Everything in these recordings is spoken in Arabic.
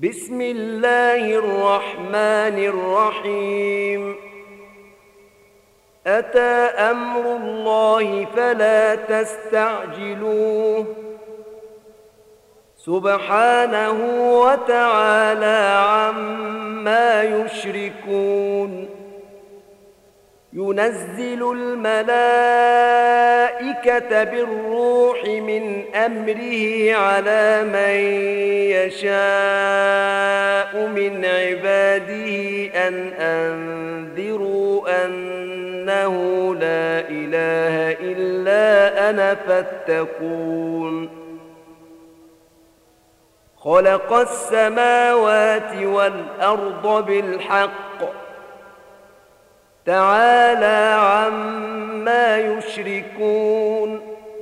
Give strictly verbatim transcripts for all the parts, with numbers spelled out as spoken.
بسم الله الرحمن الرحيم. أتى أمر الله فلا تستعجلوه سبحانه وتعالى عما يشركون. ينزل الملائكة بالروح من أمره على من يشاء من عباده أن أنذروا أنه لا إله إلا أنا فاتقون. خلق السماوات والأرض بالحق تعالى عما يشركون.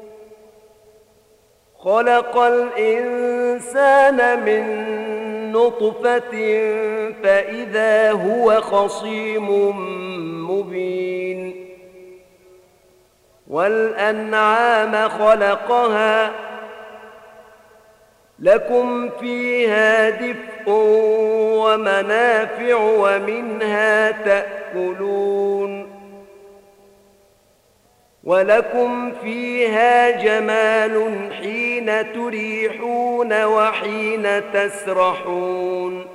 خلق الإنسان من نطفة فإذا هو خصيم مبين. والأنعام خلقها لكم فيها دفء ومنافع ومنها تأكلون. ولكم فيها جمال حين تريحون وحين تسرحون.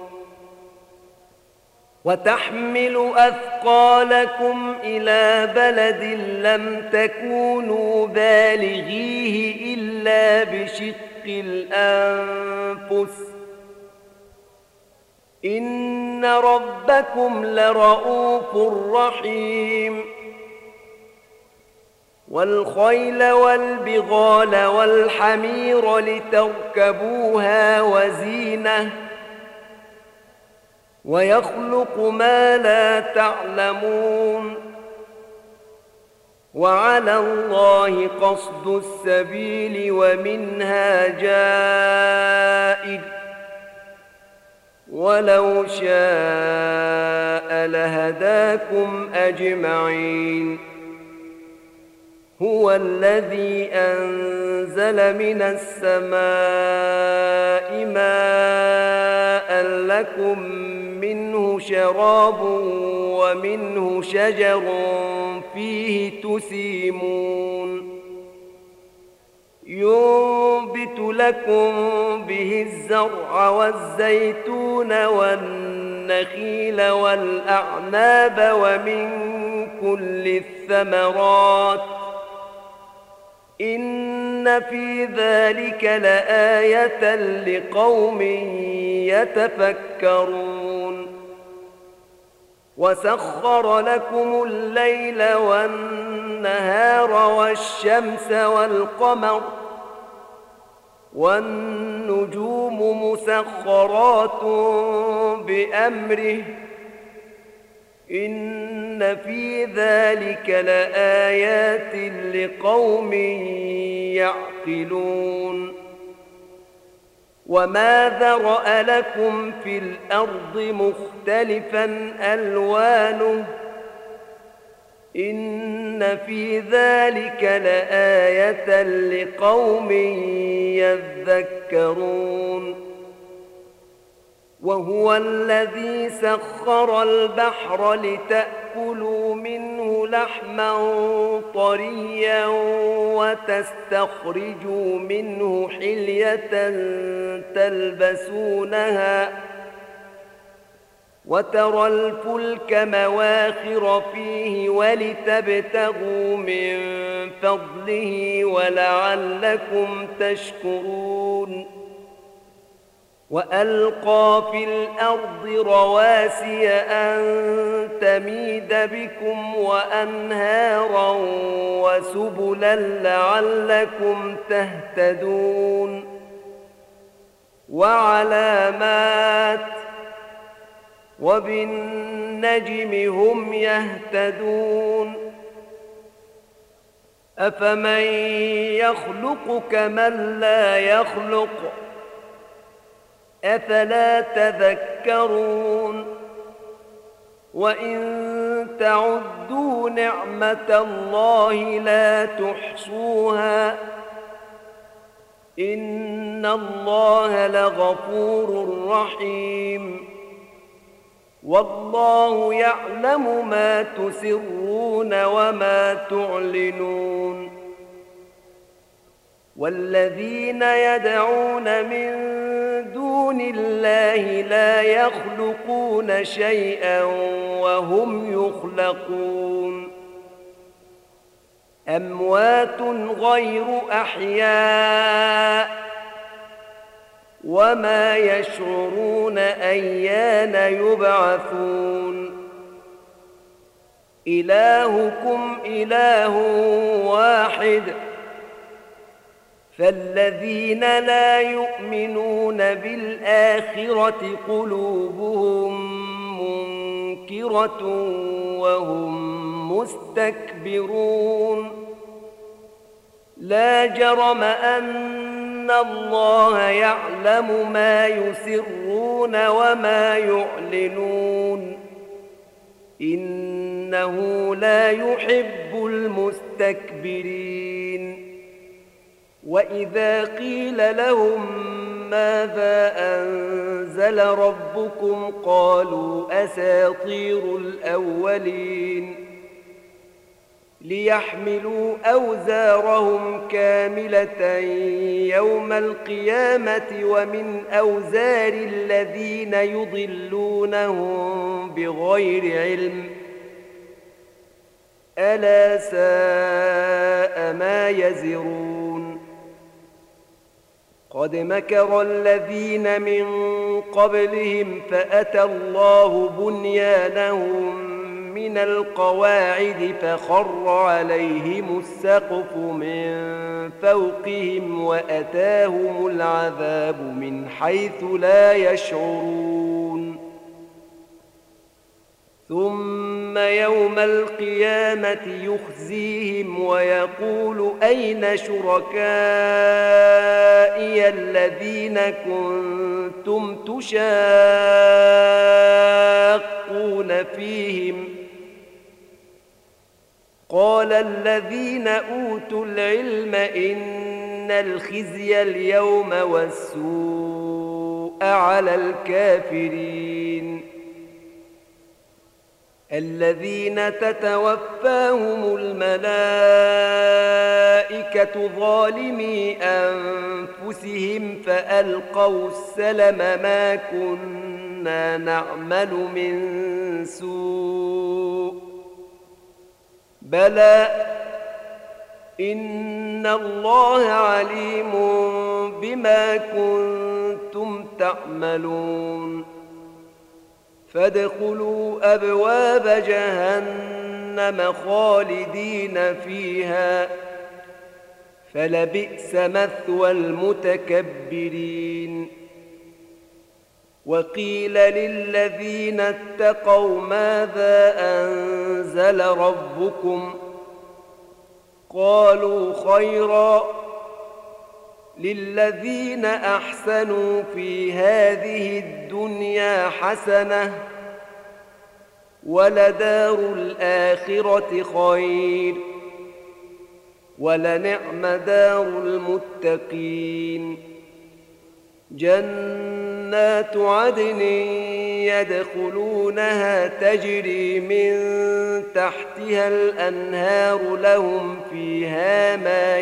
وتحمل أثقالكم إلى بلد لم تكونوا بالغيه إلا بشق الأنفس إن ربكم لرؤوف رحيم. والخيل والبغال والحمير لتركبوها وزينة ويخلق ما لا تعلمون. وعلى الله قصد السبيل ومنها جائر ولو شاء لهداكم أجمعين. هو الذي أنزل من السماء ماء لكم منه شراب ومنه شجر فيه تسيمون. ينبت لكم به الزرع والزيتون والنخيل والأعناب ومن كل الثمرات إن في ذلك لآية لقوم يتفكرون. وسخر لكم الليل والنهار والشمس والقمر والنجوم مسخرات بأمره إن في ذلك لآيات لقوم يعقلون. وما ذرأ لكم في الأرض مختلفا ألوانه إن في ذلك لآية لقوم يذكرون. وهو الذي سخر البحر لتأكلوا منه لحما طريا وتستخرجوا منه حلية تلبسونها وترى الفلك مواخر فيه ولتبتغوا من فضله ولعلكم تشكرون. وألقى في الأرض رواسي أن تميد بكم وأنهارا وسبلا لعلكم تهتدون. وعلامات وبالنجم هم يهتدون. أفمن يخلق كمن لا يخلق أفلا تذكرون. وإن تعدوا نعمة الله لا تحصوها إن الله لغفور رحيم والله يعلم ما تسرون وما تعلنون والذين يدعون من دون الله لا يخلقون شيئا وهم يخلقون أموات غير أحياء وما يشعرون أيان يبعثون إلهكم إله واحد فالذين لا يؤمنون بالآخرة قلوبهم منكرة وهم مستكبرون لا جرم أن الله يعلم ما يسرون وما يعلنون إنه لا يحب المستكبرين وإذا قيل لهم ماذا أنزل ربكم قالوا أساطير الأولين ليحملوا أوزارهم كاملة يوم القيامة ومن أوزار الذين يضلونهم بغير علم ألا ساء ما يزرون قد مكر الذين من قبلهم فأتى الله بنيانهم من القواعد فخر عليهم السقف من فوقهم وأتاهم العذاب من حيث لا يشعرون ثم يوم القيامة يخزيهم ويقول أين شركائي الذين كنتم تشاقون فيهم قال الذين أوتوا العلم إن الخزي اليوم والسوء على الكافرين الذين تتوفاهم الملائكة ظالمي أنفسهم فألقوا السلم ما كنا نعمل من سوء بلى إن الله عليم بما كنتم تعملون فادخلوا أبواب جهنم خالدين فيها فلبئس مثوى المتكبرين وقيل للذين اتقوا ماذا أنزل ربكم قالوا خيرا للذين أحسنوا في هذه الدنيا حسنة ولدار الآخرة خير ولنعم دار المتقين جنات عدن يدخلونها تجري من تحتها الأنهار لهم فيها ما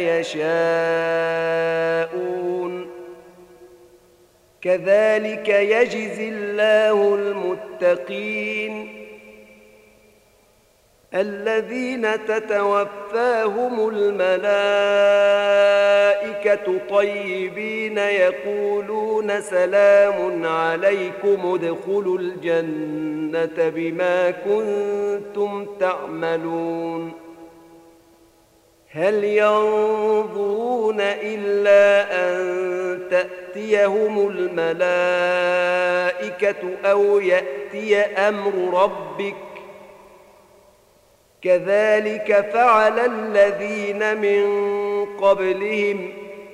يشاءون كذلك يجزي الله المتقين الذين تتوفاهم الملائكة طيبين يقولون سلام عليكم ادخلوا الجنة بما كنتم تعملون هل ينظرون إلا أن تأتيهم الملائكة أو يأتي أمر ربك كذلك فعل الذين من قبلهم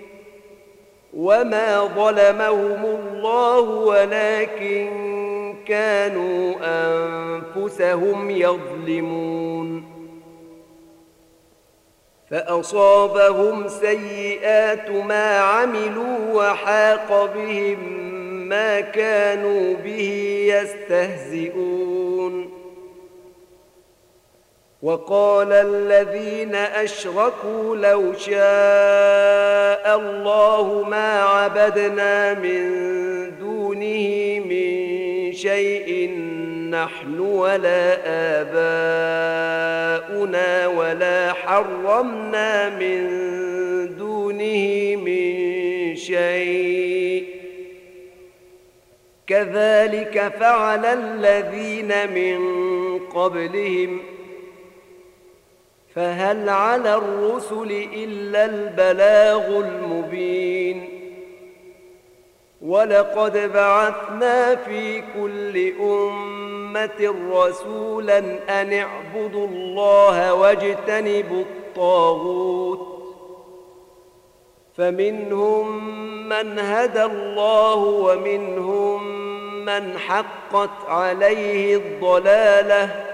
وما ظلمهم الله ولكن كانوا أنفسهم يظلمون فأصابهم سيئات ما عملوا وحاق بهم ما كانوا به يستهزئون. وقال الذين أشركوا لو شاء الله ما عبدنا من دونه من شيء نحن ولا آباؤنا ولا حرمنا من دونه من شيء كذلك فعل الذين من قبلهم فهل على الرسل إلا البلاغ المبين. ولقد بعثنا في كل أمة رسولا أن اعبدوا الله واجتنبوا الطاغوت فمنهم من هدى الله ومنهم من حقت عليه الضلالة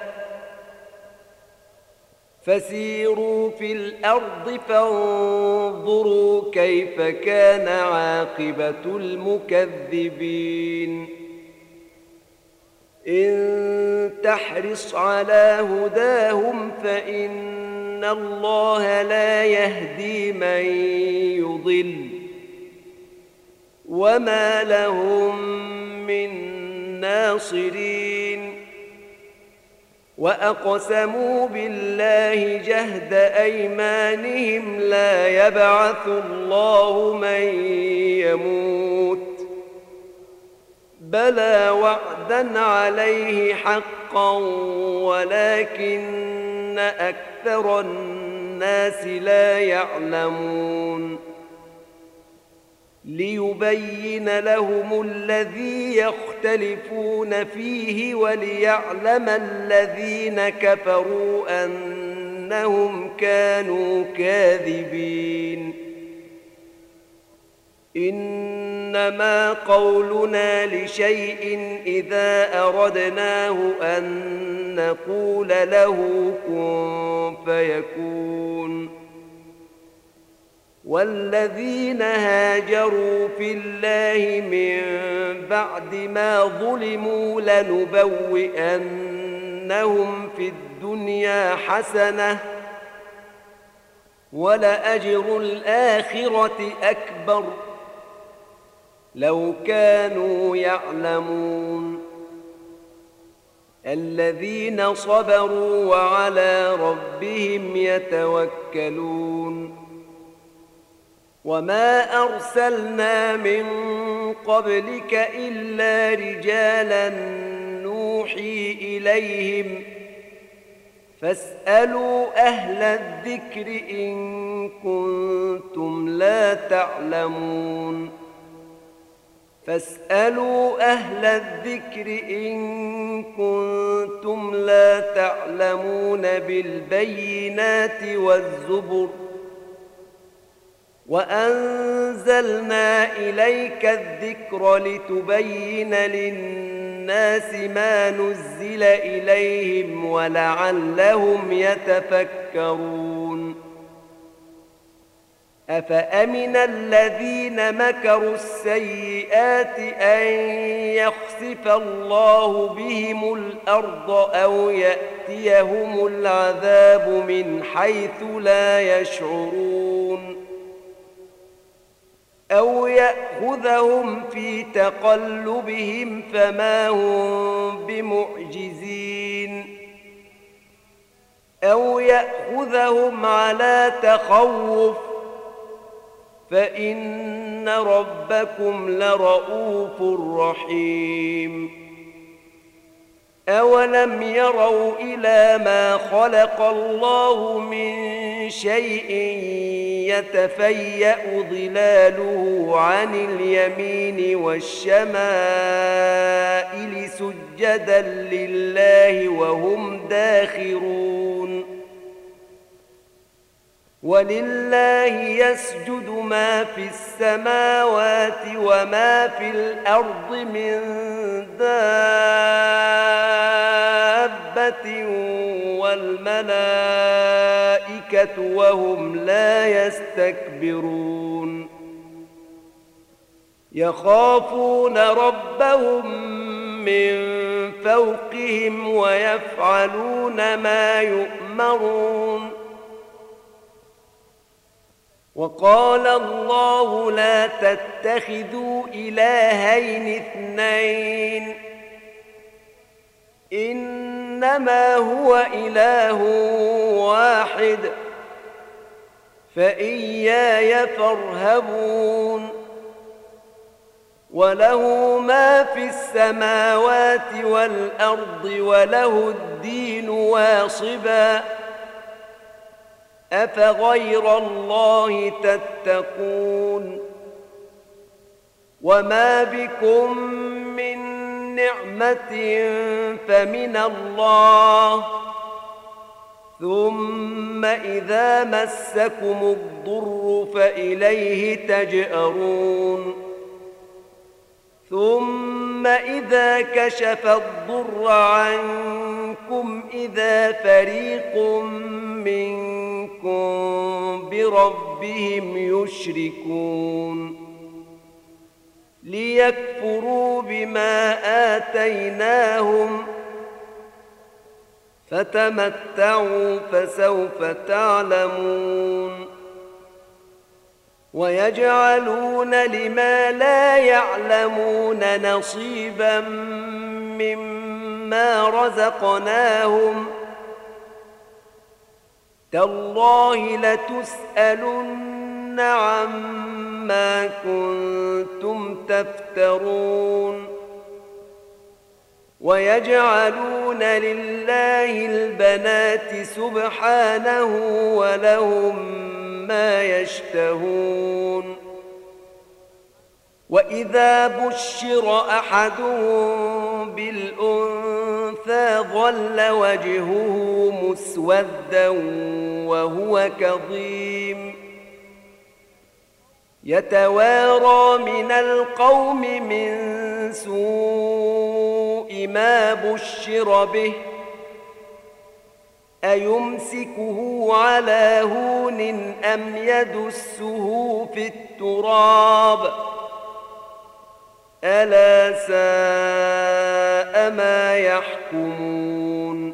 فسيروا في الأرض فانظروا كيف كان عاقبة المكذبين. إن تحرص على هداهم فإن الله لا يهدي من يضل وما لهم من ناصرين. وأقسموا بالله جهد أيمانهم لا يبعث الله من يموت بلى وعدا عليه حقا ولكن أكثر الناس لا يعلمون. ليبين لهم الذي يختلفون فيه وليعلم الذين كفروا أنهم كانوا كاذبين. إنما قولنا لشيء إذا أردناه أن نقول له كن فيكون. والذين هاجروا في الله من بعد ما ظلموا لنبوئنهم في الدنيا حسنة ولأجر الآخرة أكبر لو كانوا يعلمون. الذين صبروا وعلى ربهم يتوكلون. وما أرسلنا من قبلك إلا رجالا نوحي إليهم فاسألوا أهل الذكر إن كنتم لا تعلمون. فاسألوا أهل الذكر إن كنتم لا تعلمون بالبينات والزبر وأنزلنا إليك الذكر لتبين للناس ما نزل إليهم ولعلهم يتفكرون. أفأمن الذين مكروا السيئات أن يخسف الله بهم الأرض أو يأتيهم العذاب من حيث لا يشعرون أو يأخذهم في تقلبهم فما هم بمعجزين أو يأخذهم على تخوف فإن ربكم لرؤوف رحيم. أولم يروا إلى ما خلق الله من شيء يتفيأ ظلاله عن اليمين والشمائل سجدا لله وهم داخرون. ولله يسجد ما في السماوات وما في الأرض من دابة والملائكة الملائكة وهم لا يستكبرون يخافون ربهم من فوقهم ويفعلون ما يؤمرون وقال الله لا تتخذوا إلهين اثنين إنما هو إله واحد فإياي فارهبون وله ما في السماوات والأرض وله الدين واصبا أفغير الله تتقون وما بكم من نعمة فمن الله ثم إذا مسكم الضر فإليه تجأرون ثم إذا كشف الضر عنكم إذا فريق منكم بربهم يشركون ليكفروا بما آتيناهم فتمتعوا فسوف تعلمون ويجعلون لما لا يعلمون نصيبا مما رزقناهم تالله لتسألن عما كنتم تفترون ويجعلون لله البنات سبحانه ولهم ما يشتهون وإذا بشر أحدهم بالأنثى ظل وجهه مسودا وهو كظيم يتوارى من القوم من سوء ما بشر به أيمسكه على هون أم يدسه في التراب ألا ساء ما يحكمون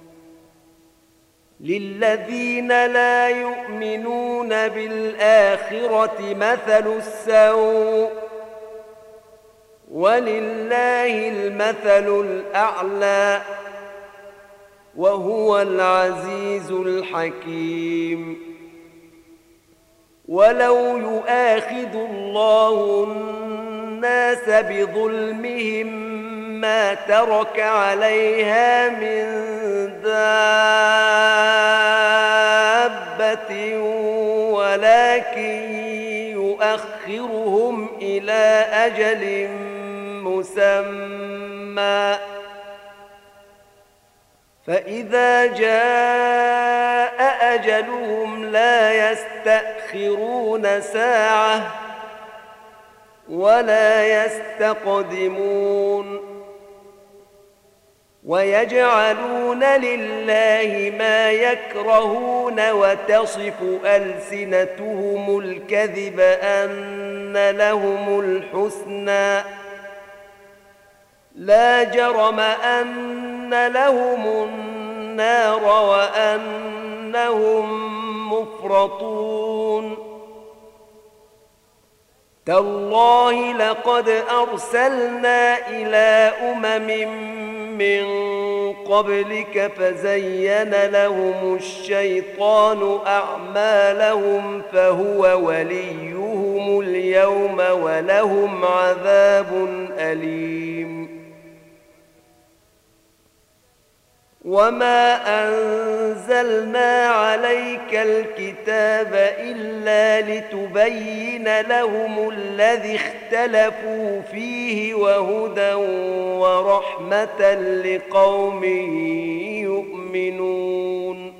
للذين لا يؤمنون بالآخرة مثل السوء ولله المثل الأعلى وهو العزيز الحكيم ولو يؤاخذ الله الناس بظلمهم ما ترك عليها من دابة ولكن يؤخرهم إلى أجل مسمى فإذا جاء أجلهم لا يستأخرون ساعة ولا يستقدمون ويجعلون لله ما يكرهون وتصف ألسنتهم الكذب أن لهم الحسنى لا جرم أن لهم النار وأنهم مفرطون تالله لقد أرسلنا إلى أمم من قبلك فزين لهم الشيطان أعمالهم فهو وليهم اليوم ولهم عذاب أليم وما أنزلنا عليك الكتاب إلا لتبين لهم الذي اختلفوا فيه وهدى ورحمة لقوم يؤمنون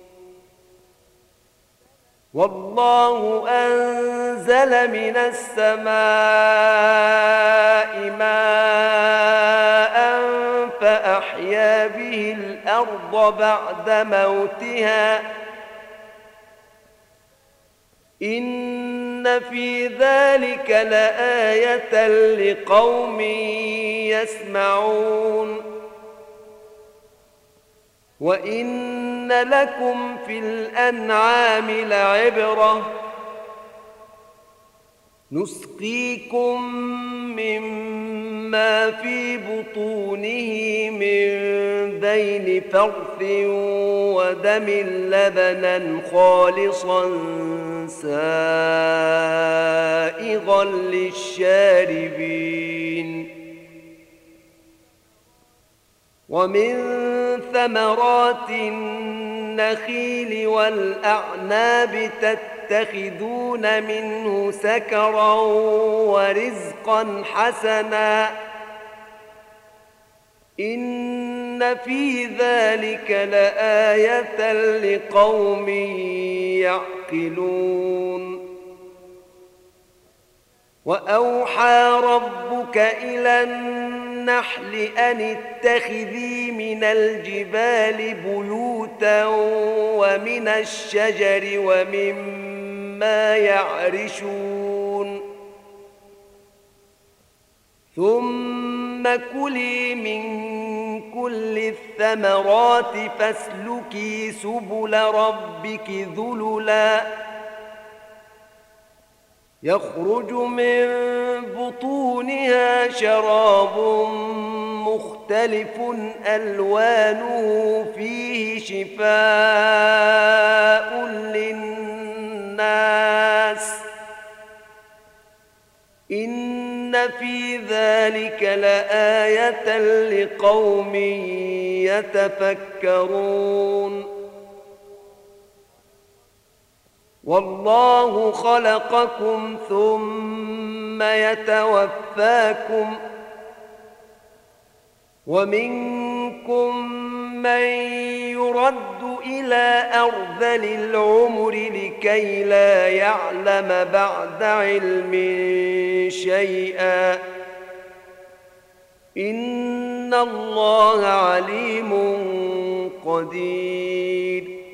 والله أنزل من السماء ماء فأحيا به الأرض بعد موتها إن في ذلك لآية لقوم يسمعون وإن لكم في الأنعام لعبرة نسقيكم مما في بطونه من بين فرث ودم لبنا خالصا سائغا للشاربين ومن ثمرات النخيل والأعناب تتخذون منه سكرا ورزقا حسنا إن في ذلك لآية لقوم يعقلون وأوحى ربك إلى النحل أن اتخذي من الجبال بيوتا ومن الشجر ومما يعرشون ثم كلي من كل الثمرات فاسلكي سبل ربك ذللا يخرج من بطونها شراب مختلف ألوانه فيه شفاء للناس إن في ذلك لآية لقوم يتفكرون والله خلقكم ثم يتوفاكم ومنكم من يرد إلى أرذل العمر لكي لا يعلم بعد علم شيئا إن الله عليم قدير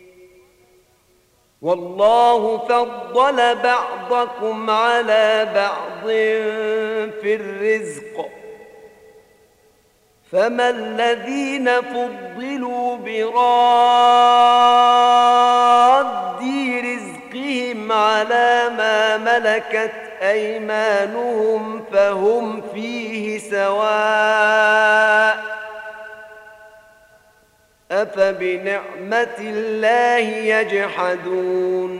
والله فضل بعضكم على بعض في الرزق فما الذين فضلوا براد رزقهم على ما ملكت أيمانهم فهم فيه سواء أفبنعمة الله يجحدون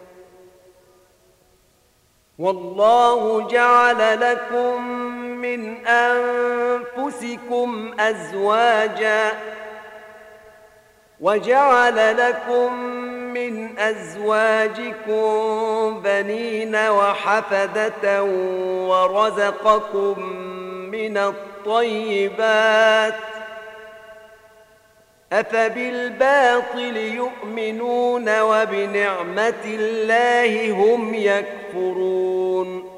والله جعل لكم من أنفسكم أزواجا وجعل لكم من أزواجكم بنين وحفدة ورزقكم من الطيبات أفبالباطل يؤمنون وبنعمة الله هم يكفرون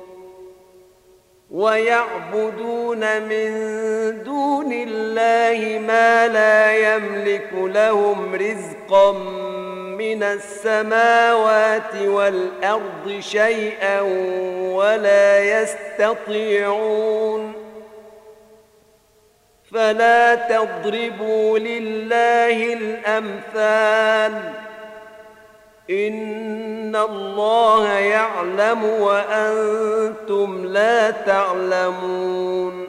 ويعبدون من دون الله ما لا يملك لهم رزقا من السماوات والأرض شيئا ولا يستطيعون فلا تضربوا لله الأمثال إن الله يعلم وأنتم لا تعلمون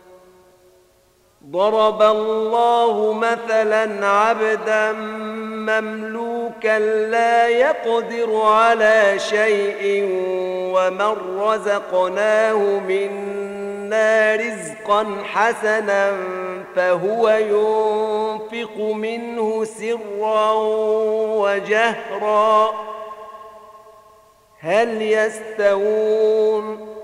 ضرب الله مثلا عبدا مملوكا لا يقدر على شيء ومن رزقناه منا رزقا حسنا فهو ينفق منه سرا وجهرا هل يستوون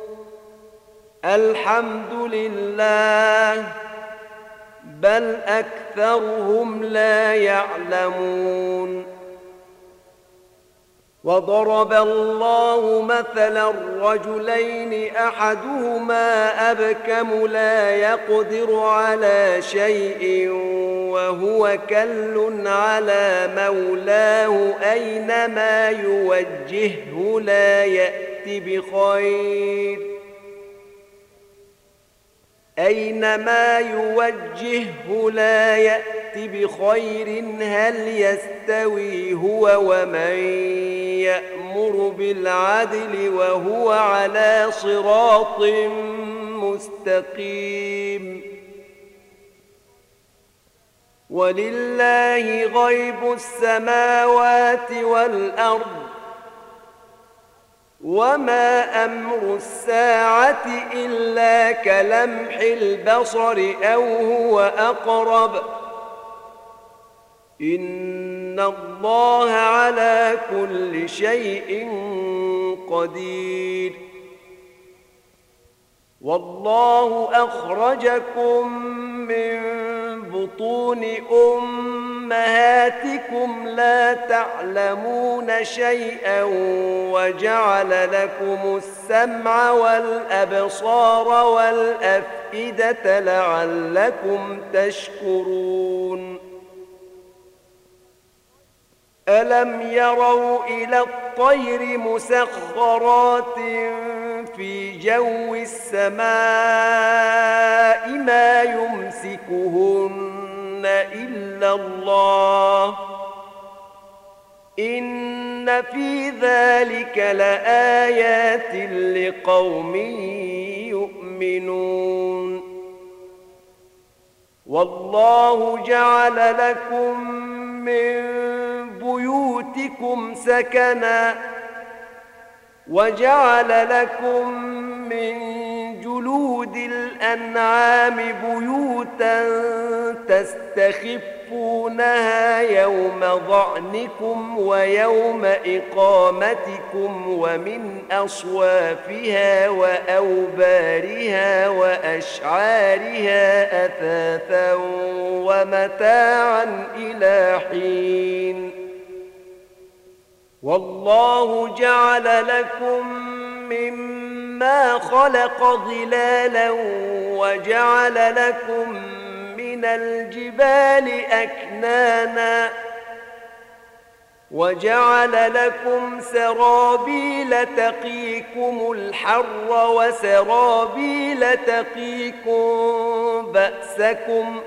الحمد لله بل أكثرهم لا يعلمون وضرب الله مثلا رجلين أحدهما أبكم لا يقدر على شيء وهو كل على مولاه أينما يوجهه لا يأت بخير أينما يوجهه لا يأت بخير هل يستوي هو ومن يأمر بالعدل وهو على صراط مستقيم ولله غيب السماوات والأرض وما أمر الساعة إلا كلمح البصر أو هو أقرب إن الله على كل شيء قدير والله أخرجكم من بطون أمهاتكم لا تعلمون شيئا وجعل لكم السمع والأبصار والأفئدة لعلكم تشكرون ألم يروا إلى الطير مسخرات في جو السماء ما يمسكهن إلا الله إن في ذلك لآيات لقوم يؤمنون والله جعل لكم من بيوتكم سكنا وجعل لكم من جلود الأنعام بيوتا تستخفونها يوم ظعنكم ويوم إقامتكم ومن أصوافها وأوبارها وأشعارها أثاثا ومتاعا إلى حين والله جعل لكم مما خلق ظلالا وجعل لكم من الجبال أكنانا وجعل لكم سرابيل تقيكم الحر وسرابيل تقيكم بأسكم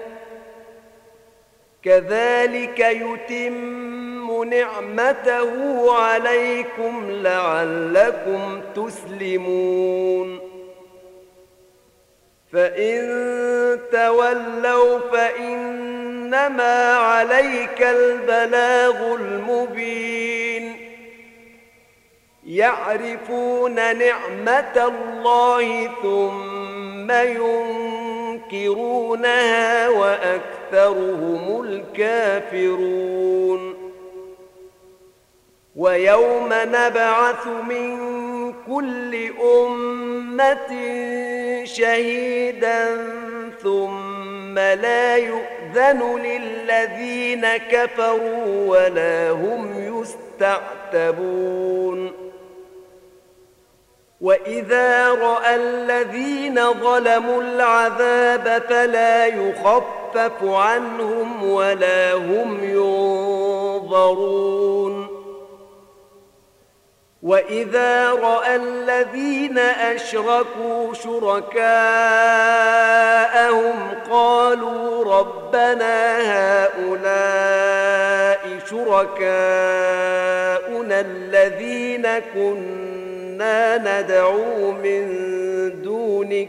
كذلك يتم نعمته عليكم لعلكم تسلمون فإن تولوا فإنما عليك البلاغ المبين يعرفون نعمة الله ثم ينكرونها وأكثرهم الكافرون ويوم نبعث من كل أمة شهيدا ثم لا يؤذن للذين كفروا ولا هم يستعتبون وإذا رأى الذين ظلموا العذاب فلا يخفف عنهم ولا هم ينظرون وإذا رأى الذين أشركوا شركاءهم قالوا ربنا هؤلاء شركاؤنا الذين كنا ندعو من دونك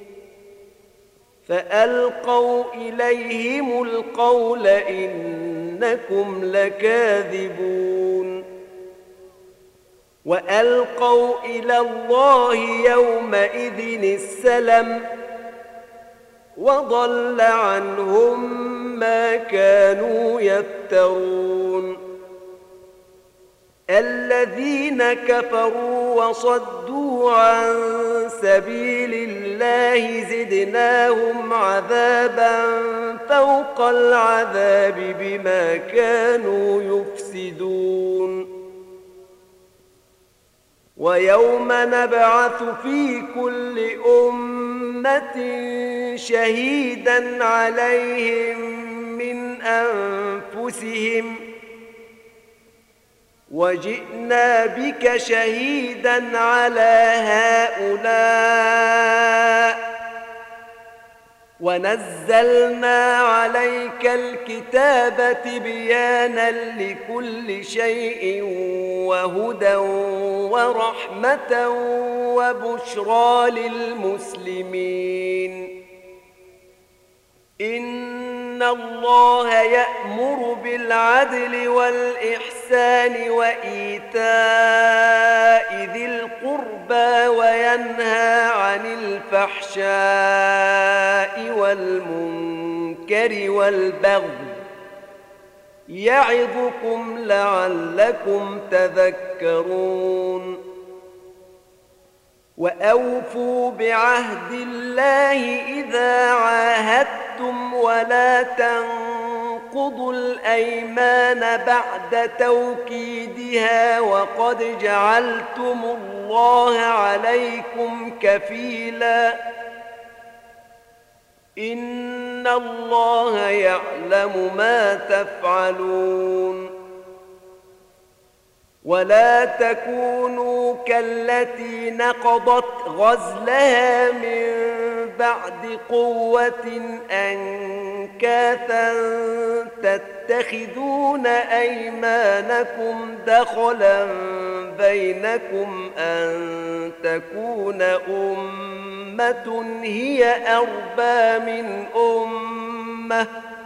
فألقوا إليهم القول إنكم لكاذبون وألقوا إلى الله يومئذ السلم وضل عنهم ما كانوا يفترون الذين كفروا وصدوا عن سبيل الله زدناهم عذابا فوق العذاب بما كانوا يفسدون ويوم نبعث في كل أمة شهيدا عليهم من أنفسهم وجئنا بك شهيدا على هؤلاء ونزلنا عليك الكتاب تبيانا لكل شيء وهدى ورحمة وبشرى للمسلمين إن الله يأمر بالعدل والإحسان وإيتاء ذي القربى وينهى عن الفحشاء والمنكر والبغي يعظكم لعلكم تذكرون وأوفوا بعهد الله إذا عاهدتم ولا تنقضوا الأيمان بعد توكيدها وقد جعلتم الله عليكم كفيلا إن الله يعلم ما تفعلون ولا تكونوا كالتي نقضت غزلها من بعد قوة أنكاثا تتخذون أيمانكم دخلا بينكم أن تكون أمة هي أربى من أمة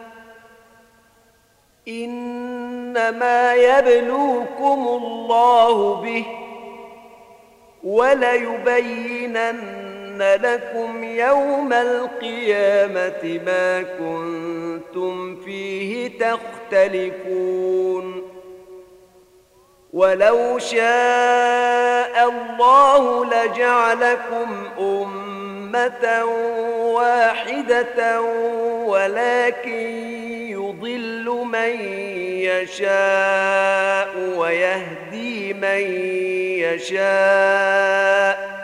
إنما يبلوكم الله به وليبينن لكم يوم القيامة ما كنتم فيه تختلفون ولو شاء الله لجعلكم أمة واحدة ولكن يضل من يشاء ويهدي من يشاء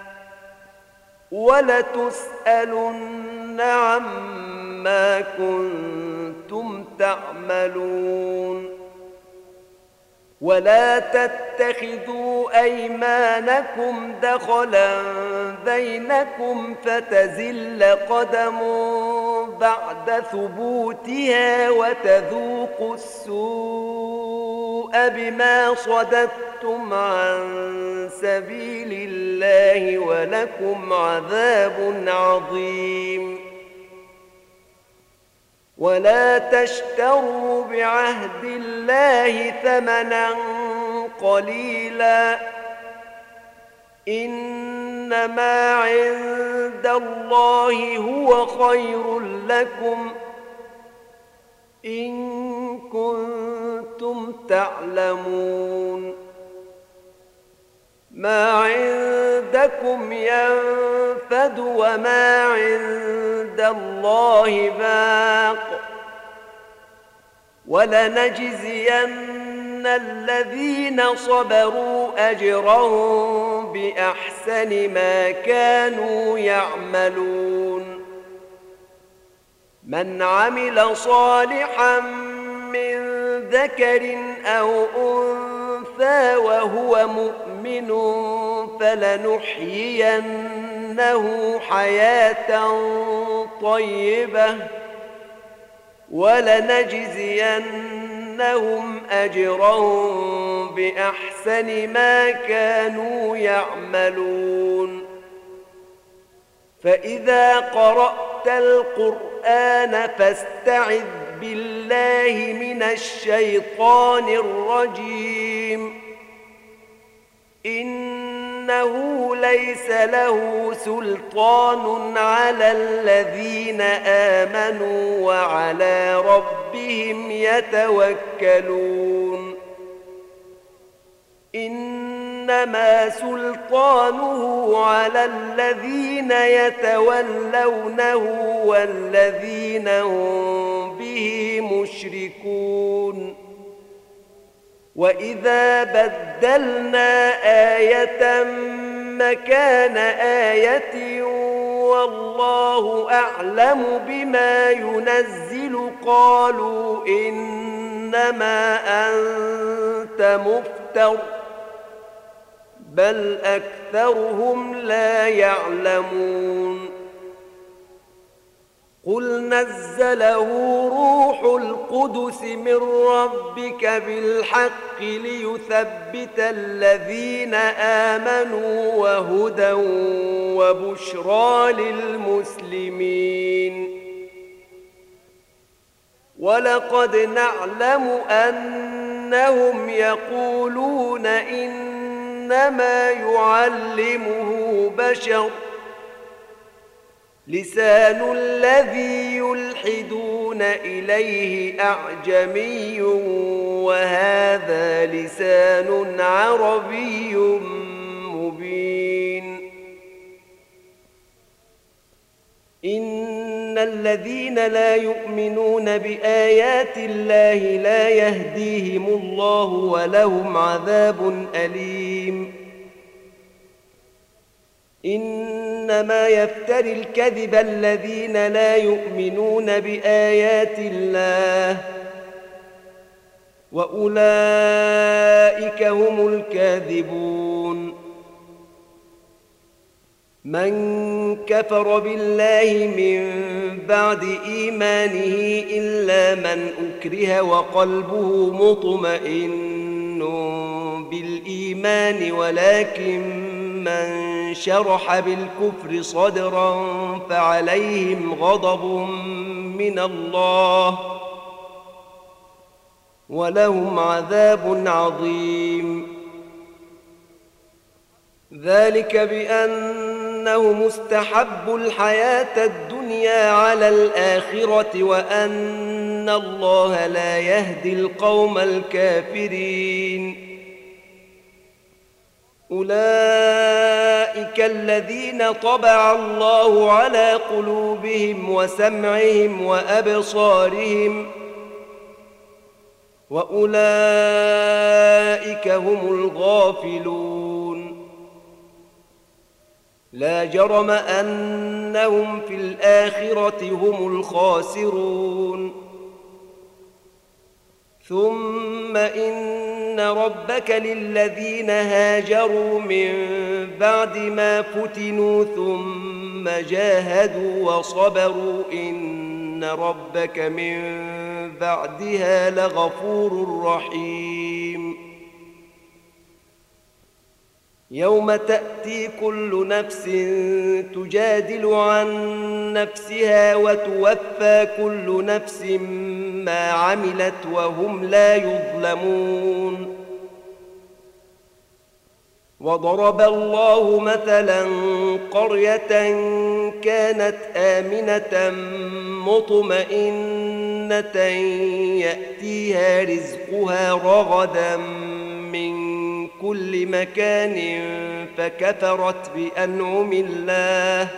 ولتسألن عما كنتم تعملون ولا تتخذوا أيمانكم دخلا بينكم فتزل قدم بعد ثبوتها وتذوقوا السوء بما صددتم عن سبيل الله ولكم عذاب عظيم ولا تشتروا بعهد الله ثمنا قليلا إنما عند الله هو خير لكم إن كنتم تعلمون ما عندكم ينفد وما عند الله باق ولنجزين الذين صبروا أجرهم بأحسن ما كانوا يعملون من عمل صالحا من ذكر أو أنثى وهو مؤمن فلنحيينه حياة طيبة ولنجزينهم أجرهم بأحسن ما كانوا يعملون فإذا قرأت القرآن فاستعذ بالله من الشيطان الرجيم إنه ليس له سلطان على الذين آمنوا وعلى ربهم يتوكلون إنما سلطانه على الذين يتولونه والذين هم به مشركون وإذا بدلنا آية مكان آية والله أعلم بما ينزل قالوا إنما أنت مفتر بل أكثرهم لا يعلمون قل نزله روح القدس من ربك بالحق ليثبت الذين آمنوا وهدى وبشرى للمسلمين ولقد نعلم أنهم يقولون إنما يعلمه بشر لسان الذي يلحدون إليه أعجمي وهذا لسان عربي مبين إن الذين لا يؤمنون بآيات الله لا يهديهم الله ولهم عذاب أليم إنما يفتري الكذب الذين لا يؤمنون بآيات الله وأولئك هم الكاذبون من كفر بالله من بعد إيمانه إلا من أكره وقلبه مطمئن بالإيمان ولكن من شرح بالكفر صدرا فعليهم غضب من الله ولهم عذاب عظيم ذلك بأنهم استحبوا الحياة الدنيا على الآخرة وأن الله لا يهدي القوم الكافرين أولئك الذين طبع الله على قلوبهم وسمعهم وأبصارهم وأولئك هم الغافلون لا جرم أنهم في الآخرة هم الخاسرون ثم إن ربك للذين هاجروا من بعد ما فتنوا ثم جاهدوا وصبروا إن ربك من بعدها لغفور رحيم يوم تأتي كل نفس تجادل عن نفسها وتوفى كل نفس ما عملت وهم لا يظلمون وضرب الله مثلا قرية كانت آمنة مطمئنة يأتيها رزقها رغدا من كل مكان فكفرت بأنعم الله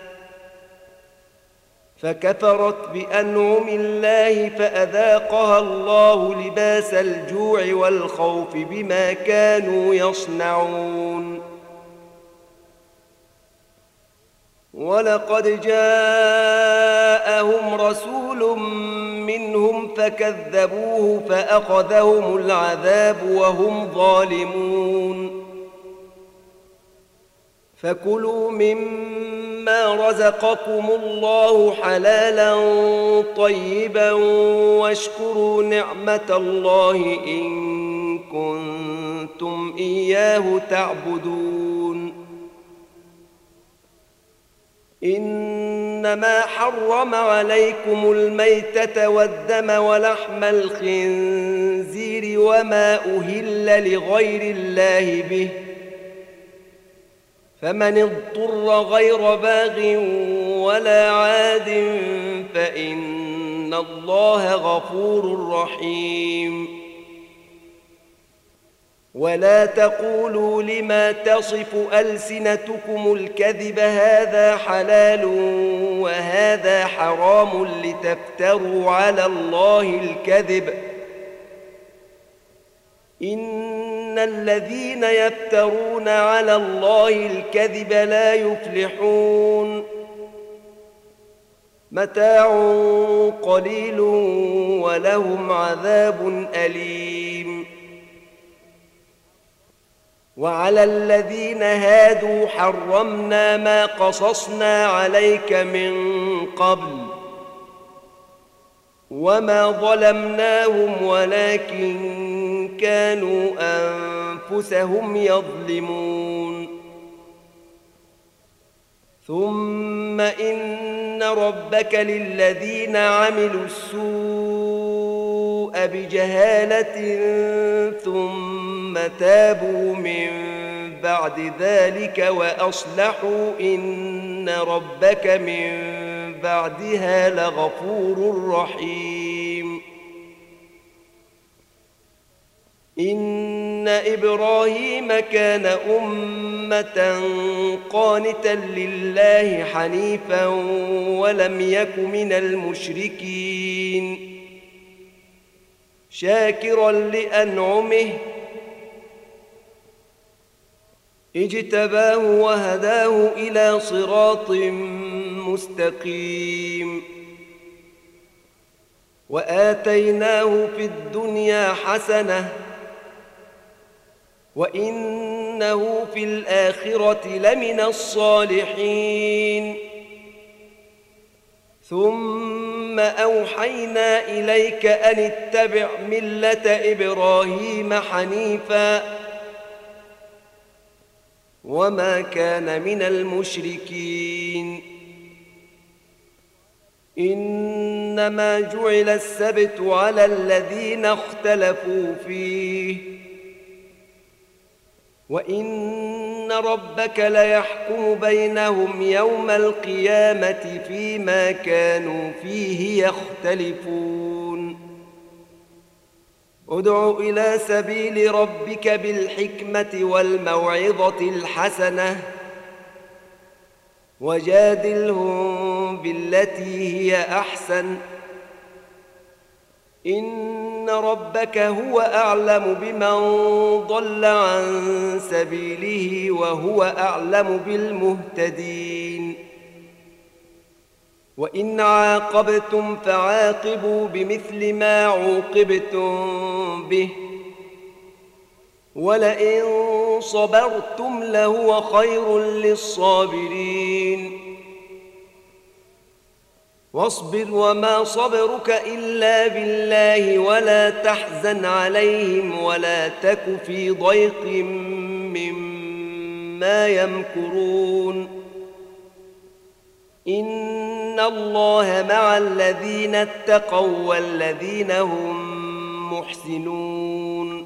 فكفرت بأنعم الله فأذاقها الله لباس الجوع والخوف بما كانوا يصنعون ولقد جاءهم رسول منهم فكذبوه فأخذهم العذاب وهم ظالمون فكلوا مما رزقكم الله حلالا طيبا واشكروا نعمة الله إن كنتم إياه تعبدون إنما حرم عليكم الميتة والدم ولحم الخنزير وما أهل لغير الله به فمن اضطر غير باغ ولا عاد فإن الله غفور رحيم ولا تقولوا لما تصف ألسنتكم الكذب هذا حلال وهذا حرام لتفتروا على الله الكذب إن الذين يفترون على الله الكذب لا يفلحون متاع قليل ولهم عذاب أليم وعلى الذين هادوا حرمنا ما قصصنا عليك من قبل وما ظلمناهم ولكن كانوا أنفسهم يظلمون ثم إن ربك للذين عملوا السوء بجهالة ثم تابوا من بعد ذلك وأصلحوا إن ربك من بعدها لغفور رحيم إن إبراهيم كان أمة قانتا لله حنيفا ولم يك من المشركين شاكرا لأنعمه اجتباه وهداه إلى صراط مستقيم وآتيناه في الدنيا حسنة وإنه في الآخرة لمن الصالحين ثم أوحينا إليك أن اتبع ملة إبراهيم حنيفا وما كان من المشركين إنما جعل السبت على الذين اختلفوا فيه وإن ربك ليحكم بينهم يوم القيامة فيما كانوا فيه يختلفون ادع إلى سبيل ربك بالحكمة والموعظة الحسنة وجادلهم بالتي هي أحسن إن ربك هو أعلم بمن ضل عن سبيله وهو أعلم بالمهتدين وإن عاقبتم فعاقبوا بمثل ما عوقبتم به ولئن صبرتم لهو خير للصابرين واصبر وما صبرك إلا بالله ولا تحزن عليهم ولا تك في ضيق مما يمكرون إن الله مع الذين اتقوا والذين هم محسنون